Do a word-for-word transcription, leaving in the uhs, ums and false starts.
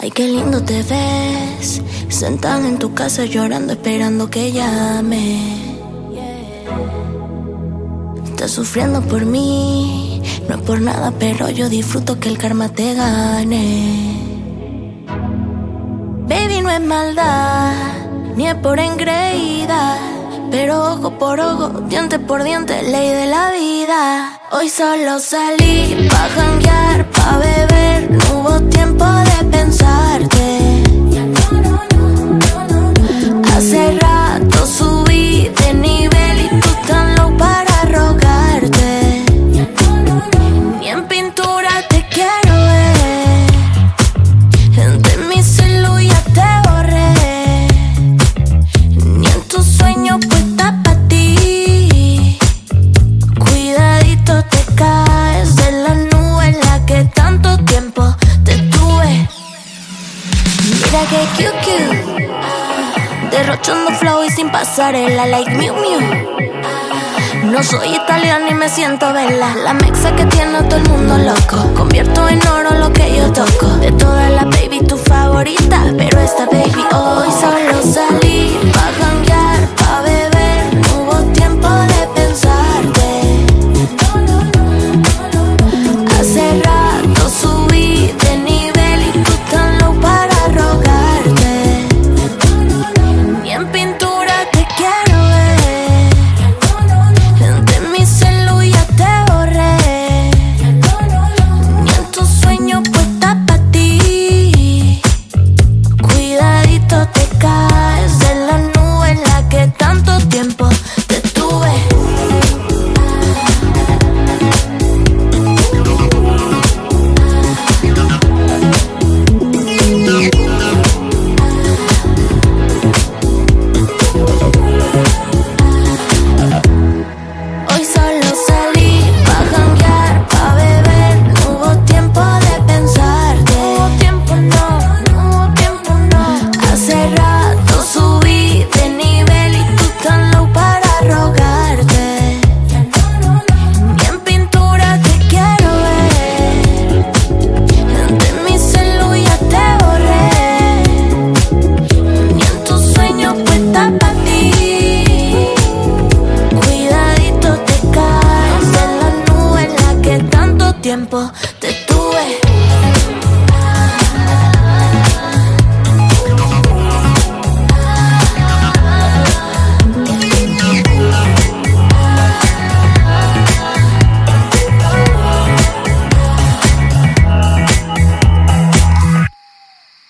Ay, qué lindo te ves, sentada en tu casa llorando, esperando que llame. Estás sufriendo por mí, no es por nada, pero yo disfruto que el karma te gane. Baby, no es maldad, ni es por engreída, pero ojo por ojo, diente por diente, ley de la vida. Hoy solo salí pa' janguear, pa' beber, no hubo tiempo de pensarte. Hace rato subí de nivel y tú tan low para rogarte. Ni en pintura te quiero ver, de mi celu ya te borré. Ni en tus sueños puesta pa' ti. Cuidadito te caes de la nube en la que tanto tiempo te tuve. Mira que cute, derrochando flow y sin pasarela, like Miu Miu. No soy italiana y me siento vela, la mexa que tiene a todo el mundo loco. Convierto en oro lo que yo toco.